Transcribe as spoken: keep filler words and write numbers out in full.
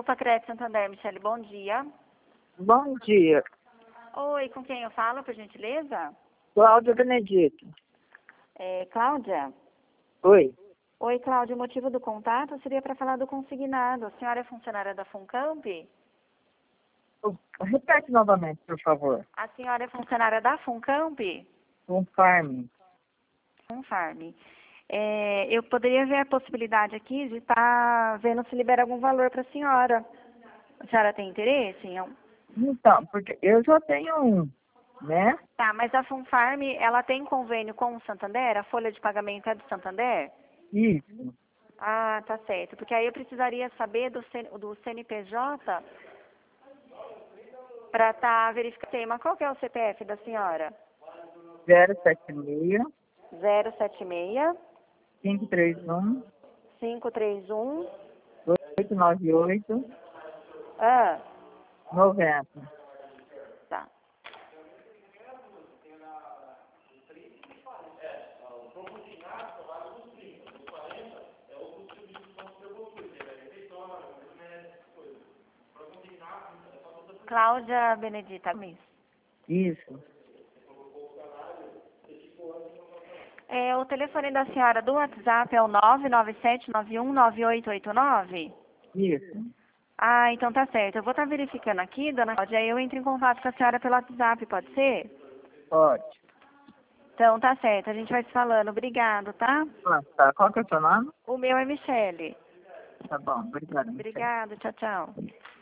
Grupo Crédito Santander, Michele, bom dia. Bom dia, Oi, com quem eu falo, por gentileza? Cláudia Benedito. É, Cláudia? Oi, Oi, Cláudia, o motivo do contato seria para falar do consignado. A senhora é funcionária da Funcamp? Oh, repete novamente, por favor. A senhora é funcionária da Funcamp? Um farm. Funfarm. É, eu poderia ver a possibilidade aqui de estar vendo se libera algum valor para a senhora. A senhora tem interesse em... algum- Então, porque eu já tenho um, né? Tá, mas a Funfarm, ela tem convênio com o Santander? A folha de pagamento é do Santander? Isso. Ah, tá certo. Porque aí eu precisaria saber do, C, do C N P J para estar verificando. Mas qual que é o C P F da senhora? zero sete seis, zero sete seis, cinco três um, cinco três um, oito nove oito, ah, noventa. tá. Cláudia Benedita. Isso. É, o telefone da senhora do WhatsApp é o nove nove sete nove um nove oito oito nove? Isso. Ah, então tá certo. Eu vou estar verificando aqui, dona Cláudia, aí eu entro em contato com a senhora pelo WhatsApp, pode ser? Pode. Então tá certo, a gente vai se falando. Obrigado, tá? Ah, tá. Qual que é o seu nome? O meu é Michele. Tá bom, obrigado. Obrigado, tchau, tchau.